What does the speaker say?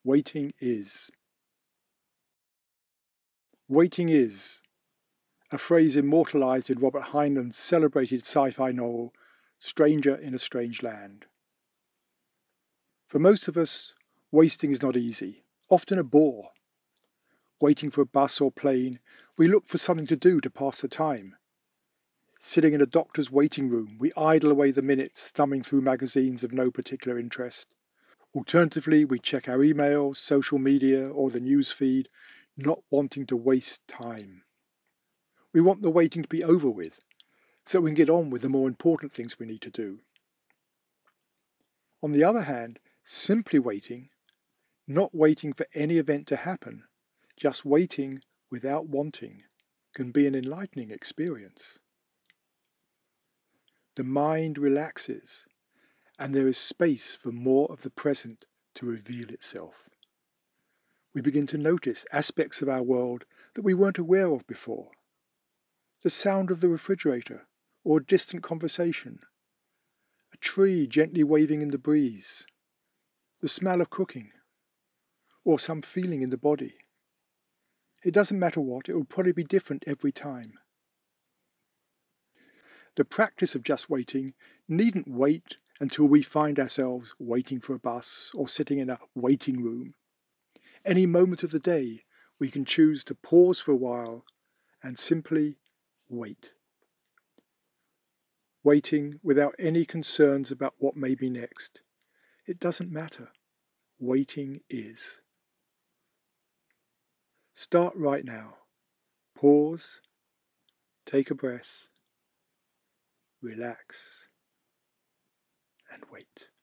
Waiting is. Waiting is, a phrase immortalised in Robert Heinlein's celebrated sci-fi novel, Stranger in a Strange Land. For most of us, waiting is not easy, often a bore. Waiting for a bus or plane, we look for something to do to pass the time. Sitting in a doctor's waiting room, we idle away the minutes thumbing through magazines of no particular interest. Alternatively, we check our emails, social media, or the news feed, not wanting to waste time. We want the waiting to be over with, so we can get on with the more important things we need to do. On the other hand, simply waiting, not waiting for any event to happen, just waiting without wanting, can be an enlightening experience. The mind relaxes, and there is space for more of the present to reveal itself. We begin to notice aspects of our world that we weren't aware of before. The sound of the refrigerator, or a distant conversation, a tree gently waving in the breeze, the smell of cooking, or some feeling in the body. It doesn't matter what, it will probably be different every time. The practice of just waiting needn't wait until we find ourselves waiting for a bus or sitting in a waiting room. Any moment of the day, we can choose to pause for a while and simply wait. Waiting without any concerns about what may be next. It doesn't matter. Waiting is. Start right now. Pause, take a breath, relax, and wait.